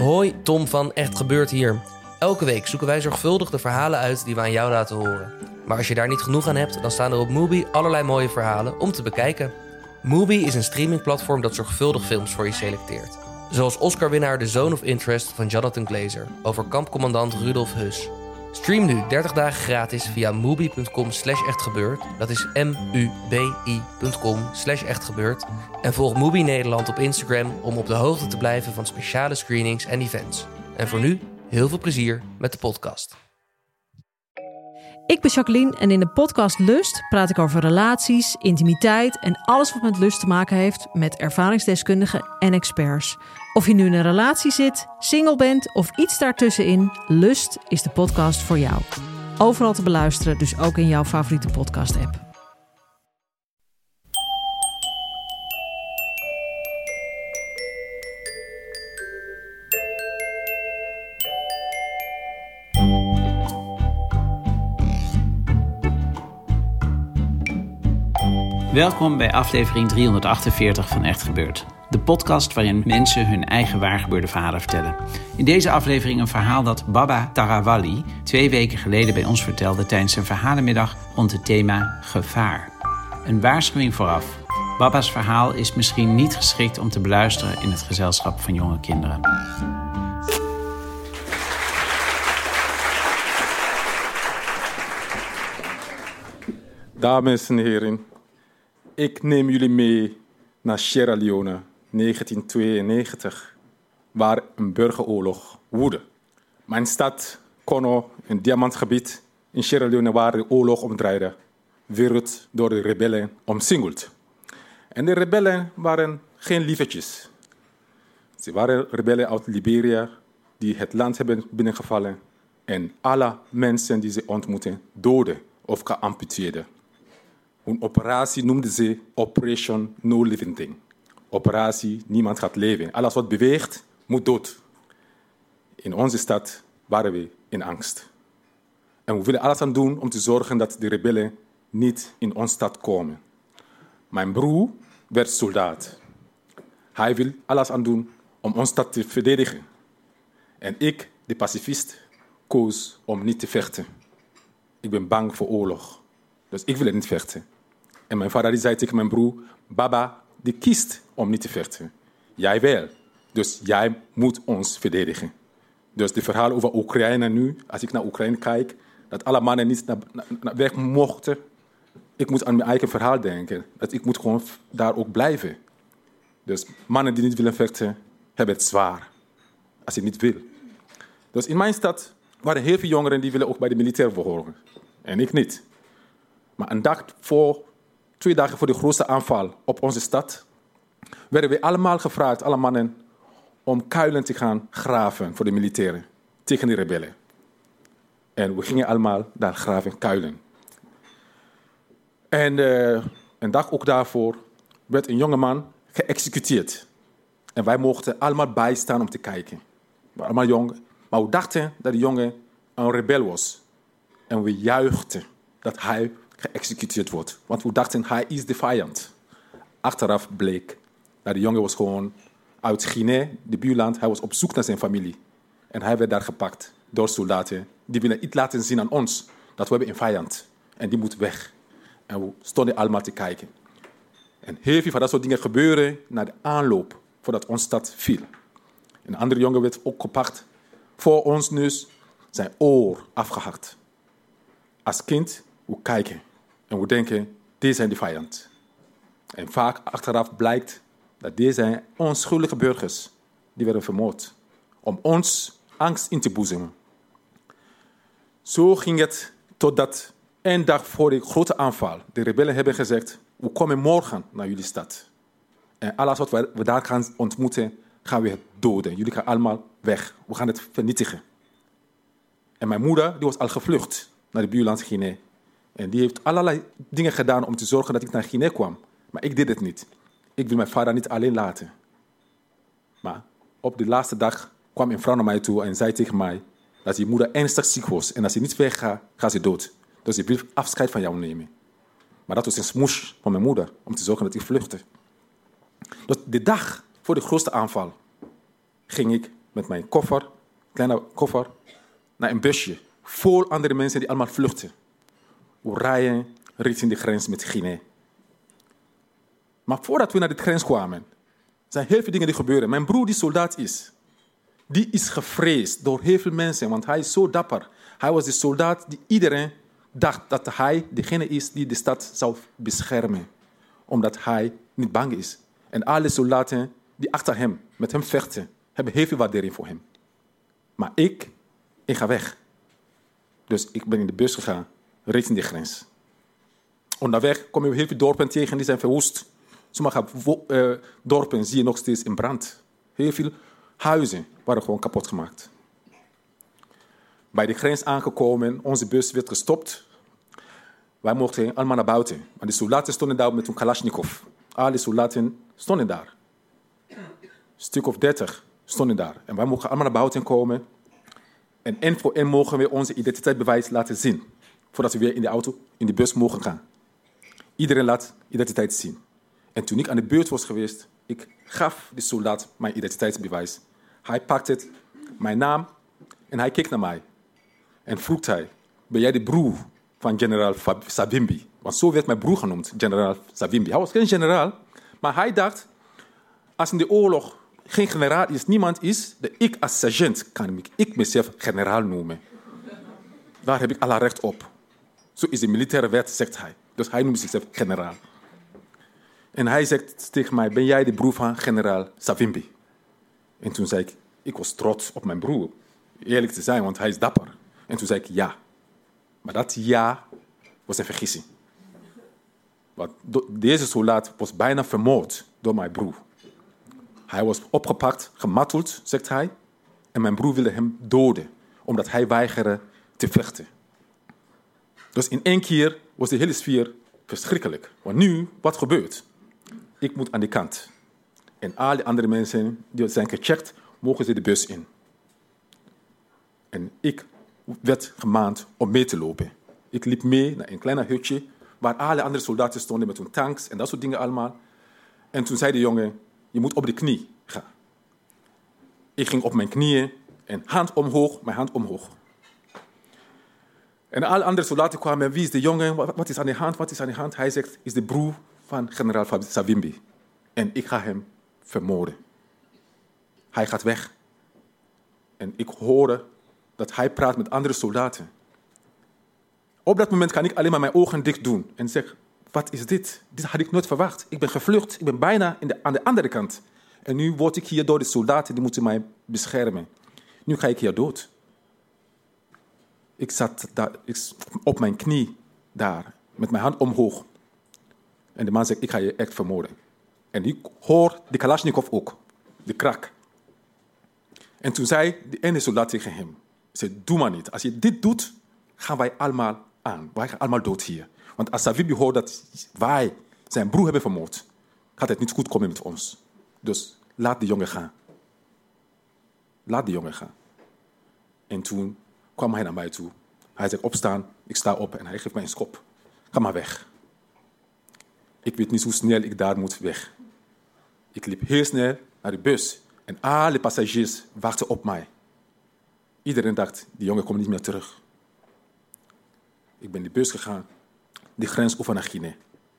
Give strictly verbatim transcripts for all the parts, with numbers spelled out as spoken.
Hoi, Tom van Echt Gebeurd hier. Elke week zoeken wij zorgvuldig de verhalen uit die we aan jou laten horen. Maar als je daar niet genoeg aan hebt, dan staan er op Mubi allerlei mooie verhalen om te bekijken. Mubi is een streamingplatform dat zorgvuldig films voor je selecteert. Zoals Oscar-winnaar The Zone of Interest van Jonathan Glazer over kampcommandant Rudolf Höss. Stream nu dertig dagen gratis via mubi.com slash echtgebeurd. Dat is m-u-b-i.com slash echtgebeurd. En volg Mubi Nederland op Instagram om op de hoogte te blijven van speciale screenings en events. En voor nu, heel veel plezier met de podcast. Ik ben Jacqueline en in de podcast Lust praat ik over relaties, intimiteit en alles wat met lust te maken heeft met ervaringsdeskundigen en experts. Of je nu in een relatie zit, single bent of iets daartussenin, Lust is de podcast voor jou. Overal te beluisteren, dus ook in jouw favoriete podcast-app. Welkom bij aflevering driehonderdachtenveertig van Echt Gebeurd. De podcast waarin mensen hun eigen waargebeurde verhalen vertellen. In deze aflevering een verhaal dat Baba Tarawali twee weken geleden bij ons vertelde tijdens een verhalenmiddag rond het thema gevaar. Een waarschuwing vooraf. Baba's verhaal is misschien niet geschikt om te beluisteren in het gezelschap van jonge kinderen. Dames en heren, ik neem jullie mee naar Sierra Leone, negentien tweeënnegentig, waar een burgeroorlog woedde. Mijn stad, Kono, een diamantgebied in Sierra Leone waar de oorlog omdraaide, werd door de rebellen omsingeld. En de rebellen waren geen lievertjes. Ze waren rebellen uit Liberia die het land hebben binnengevallen en alle mensen die ze ontmoetten doden of geamputeerden. Hun operatie noemden ze Operation No Living Thing. Operatie Niemand gaat leven. Alles wat beweegt, moet dood. In onze stad waren we in angst. En we willen alles aan doen om te zorgen dat de rebellen niet in onze stad komen. Mijn broer werd soldaat. Hij wil alles aan doen om onze stad te verdedigen. En ik, de pacifist, koos om niet te vechten. Ik ben bang voor oorlog. Dus ik wil niet vechten. En mijn vader die zei tegen mijn broer, Baba, die kiest om niet te vechten. Jij wel. Dus jij moet ons verdedigen. Dus het verhaal over Oekraïne nu, als ik naar Oekraïne kijk, dat alle mannen niet naar, naar, naar weg mochten. Ik moet aan mijn eigen verhaal denken. Dat ik moet gewoon daar ook blijven. Dus mannen die niet willen vechten, hebben het zwaar. Als je niet wil. Dus in mijn stad waren heel veel jongeren die willen ook bij de militair behoren. En ik niet. Maar een dag voor, twee dagen voor de grootste aanval op onze stad, werden we allemaal gevraagd, alle mannen, om kuilen te gaan graven voor de militairen tegen de rebellen. En we gingen allemaal daar graven, kuilen. En uh, een dag ook daarvoor werd een jongeman geëxecuteerd. En wij mochten allemaal bijstaan om te kijken. We waren allemaal jong, maar we dachten dat de jongen een rebel was. En we juichten dat hij geëxecuteerd wordt. Want we dachten, hij is de vijand. Achteraf bleek dat de jongen was gewoon uit Guinea, de buurland. Hij was op zoek naar zijn familie. En hij werd daar gepakt door soldaten. Die willen iets laten zien aan ons. Dat we hebben een vijand. En die moet weg. En we stonden allemaal te kijken. En heel veel van dat soort dingen gebeuren na de aanloop voordat onze stad viel. Een andere jongen werd ook gepakt. Voor ons neus zijn oor afgehakt. Als kind, we kijken en we denken, dit zijn de vijand. En vaak achteraf blijkt dat dit zijn onschuldige burgers die werden vermoord. Om ons angst in te boezemen. Zo ging het totdat een dag voor de grote aanval de rebellen hebben gezegd, we komen morgen naar jullie stad. En alles wat we daar gaan ontmoeten, gaan we doden. Jullie gaan allemaal weg. We gaan het vernietigen. En mijn moeder die was al gevlucht naar de buurland Guinea. En die heeft allerlei dingen gedaan om te zorgen dat ik naar Guinea kwam. Maar ik deed het niet. Ik wil mijn vader niet alleen laten. Maar op de laatste dag kwam een vrouw naar mij toe en zei tegen mij dat je moeder ernstig ziek was. En als ze niet weggaat, gaat ze dood. Dus ik wil afscheid van jou nemen. Maar dat was een smoes van mijn moeder om te zorgen dat ik vluchtte. Dus de dag voor de grootste aanval ging ik met mijn koffer, kleine koffer, naar een busje. Vol andere mensen die allemaal vluchten. We rijden richting de grens met Guinea. Maar voordat we naar de grens kwamen, zijn heel veel dingen die gebeuren. Mijn broer die soldaat is, die is gevreesd door heel veel mensen, want hij is zo dapper. Hij was de soldaat die iedereen dacht dat hij degene is die de stad zou beschermen. Omdat hij niet bang is. En alle soldaten die achter hem, met hem vechten, hebben heel veel waardering voor hem. Maar ik, ik ga weg. Dus ik ben in de bus gegaan, richting de grens. Onderweg kom je heel veel dorpen tegen die zijn verwoest. Sommige uh, dorpen zie je nog steeds in brand. Heel veel huizen waren gewoon kapot gemaakt. Bij de grens aangekomen, onze bus werd gestopt. Wij mochten allemaal naar buiten. Maar de soldaten stonden daar met hun Kalashnikov. Alle soldaten stonden daar. Een stuk of dertig stonden daar. En wij mochten allemaal naar buiten komen. En één voor één mogen we onze identiteitsbewijs laten zien. Voordat we weer in de auto, in de bus mogen gaan. Iedereen laat identiteit zien. En toen ik aan de beurt was geweest, ik gaf de soldaat mijn identiteitsbewijs. Hij pakte het, mijn naam, en hij keek naar mij. En vroeg hij, ben jij de broer van generaal Savimbi? Want zo werd mijn broer genoemd, generaal Savimbi. Hij was geen generaal, maar hij dacht, als in de oorlog geen generaal is, niemand is, dat ik als sergeant kan ik mezelf generaal noemen. Daar heb ik alle recht op. Zo is de militaire wet, zegt hij. Dus hij noemt zichzelf generaal. En hij zegt tegen mij, ben jij de broer van generaal Savimbi? En toen zei ik, ik was trots op mijn broer. Eerlijk te zijn, want hij is dapper. En toen zei ik, ja. Maar dat ja was een vergissing. Want deze soldaat was bijna vermoord door mijn broer. Hij was opgepakt, gemarteld, zegt hij. En mijn broer wilde hem doden, omdat hij weigerde te vechten. Dus in één keer was de hele sfeer verschrikkelijk. Want nu, wat gebeurt? Ik moet aan de kant. En alle andere mensen die zijn gecheckt, mogen ze de bus in. En ik werd gemaand om mee te lopen. Ik liep mee naar een klein hutje waar alle andere soldaten stonden met hun tanks en dat soort dingen allemaal. En toen zei de jongen, je moet op de knie gaan. Ik ging op mijn knieën en hand omhoog, mijn hand omhoog. En alle andere soldaten kwamen, wie is de jongen, wat is aan de hand, wat is aan de hand? Hij zegt, is de broer van generaal Savimbi. En ik ga hem vermoorden. Hij gaat weg. En ik hoorde dat hij praat met andere soldaten. Op dat moment kan ik alleen maar mijn ogen dicht doen en zeg, wat is dit? Dit had ik nooit verwacht. Ik ben gevlucht, ik ben bijna in de, aan de andere kant. En nu word ik hier door de soldaten, die moeten mij beschermen. Nu ga ik hier dood. Ik zat daar, ik, op mijn knie daar, met mijn hand omhoog. En de man zegt, ik ga je echt vermoorden. En ik hoor de Kalashnikov ook, de krak. En toen zei de ene soldaat tegen hem, zei, doe maar niet. Als je dit doet, gaan wij allemaal aan. Wij gaan allemaal dood hier. Want als Savimbi hoort dat wij zijn broer hebben vermoord, gaat het niet goed komen met ons. Dus laat de jongen gaan. Laat de jongen gaan. En toen kwam hij naar mij toe. Hij zei, opstaan, ik sta op en hij geeft mij een schop. Ga maar weg. Ik weet niet hoe snel ik daar moet weg. Ik liep heel snel naar de bus en alle passagiers wachten op mij. Iedereen dacht, die jongen komt niet meer terug. Ik ben in de bus gegaan, de grens over naar Guinea.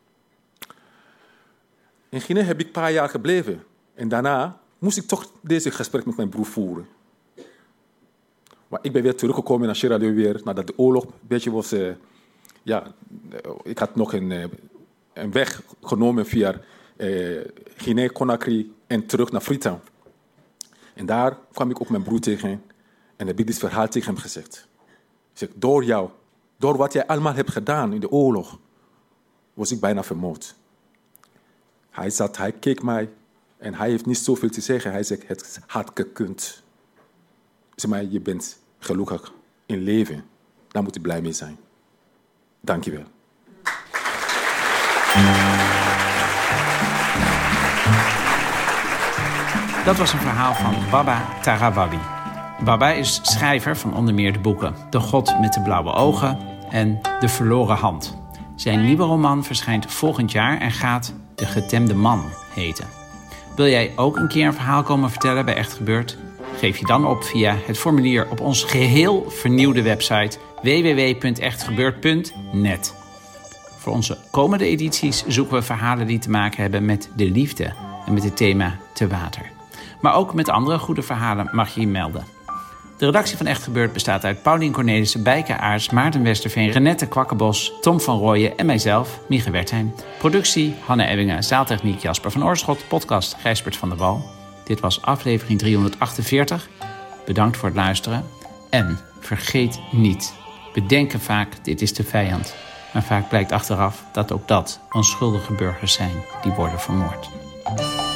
In Guinea heb ik een paar jaar gebleven. En daarna moest ik toch deze gesprek met mijn broer voeren. Maar ik ben weer teruggekomen naar Sierra Leone weer, nadat de oorlog een beetje was. Uh, ja, ik had nog een, uh, een weg genomen via uh, Guinea, Conakry en terug naar Freetown. En daar kwam ik ook mijn broer tegen en heb ik dit verhaal tegen hem gezegd. Ik zeg, door jou, door wat jij allemaal hebt gedaan in de oorlog, was ik bijna vermoord. Hij zat, hij keek mij en hij heeft niet zoveel te zeggen. Hij zegt, het had gekund. Zeg maar, je bent gelukkig in leven. Daar moet je blij mee zijn. Dank je wel. Dat was een verhaal van Baba Tarawali. Baba is schrijver van onder meer de boeken De God met de blauwe ogen en De verloren hand. Zijn nieuwe roman verschijnt volgend jaar en gaat De getemde man heten. Wil jij ook een keer een verhaal komen vertellen bij Echt Gebeurd? Geef je dan op via het formulier op ons geheel vernieuwde website w w w punt echt gebeurd punt net. Voor onze komende edities zoeken we verhalen die te maken hebben met de liefde en met het thema te water. Maar ook met andere goede verhalen mag je je melden. De redactie van Echt Gebeurd bestaat uit Paulien Cornelissen, Bijke Aars, Maarten Westerveen, Renette Kwakkenbos, Tom van Rooyen en mijzelf, Mieke Wertheim. Productie Hanne Ebbingen, zaaltechniek Jasper van Oorschot, podcast Gijsbert van der Wal. Dit was aflevering driehonderdachtenveertig. Bedankt voor het luisteren. En vergeet niet, we denken vaak dit is de vijand. Maar vaak blijkt achteraf dat ook dat onschuldige burgers zijn die worden vermoord.